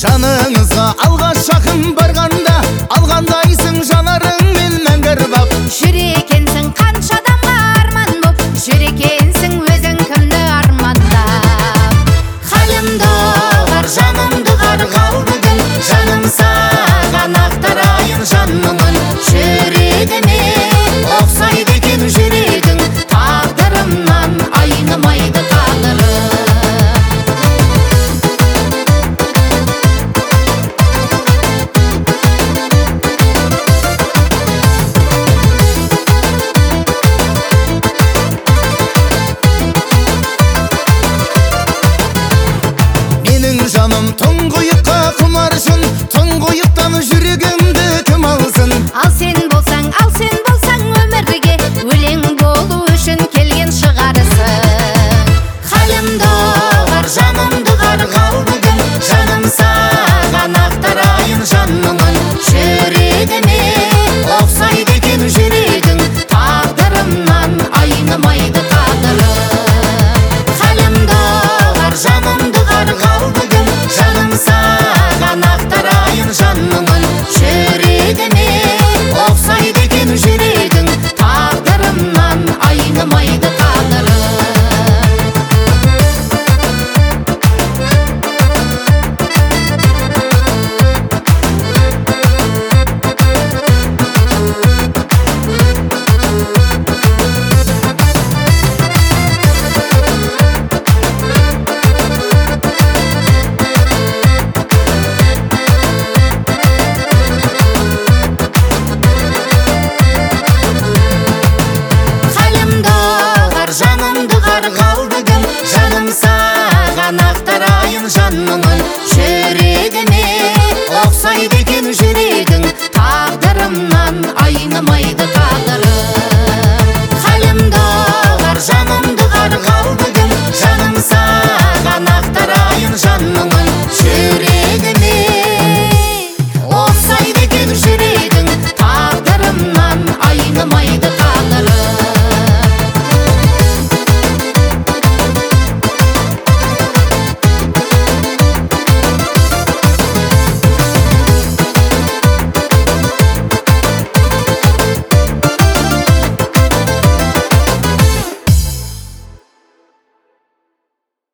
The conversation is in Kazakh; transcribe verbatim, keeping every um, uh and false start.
Жаныңызға алғаш жақын барғанда, алғандайсың жанарың мен мәңгі ырбап. Жүр екенсің қанша адамға арман боп, жүр екенсің өзің кімді армандап. Халімді ұғар, жанымды ұғар қалды күн, жаным саған ақтарайын жан мұңын. Жүрегіме Ұқсайды екен жүрегің, тағдырымнан айнымайды тағдырым. Менің жаным тұңғиыққа құмаршын, тұңғиықтан жүрегімді кім алсын? Ал сен болсаң, ал сен болсаң өмірге өлең болу үшін келген шығарсың. Халімді ұғар, жанымды ұғар қалды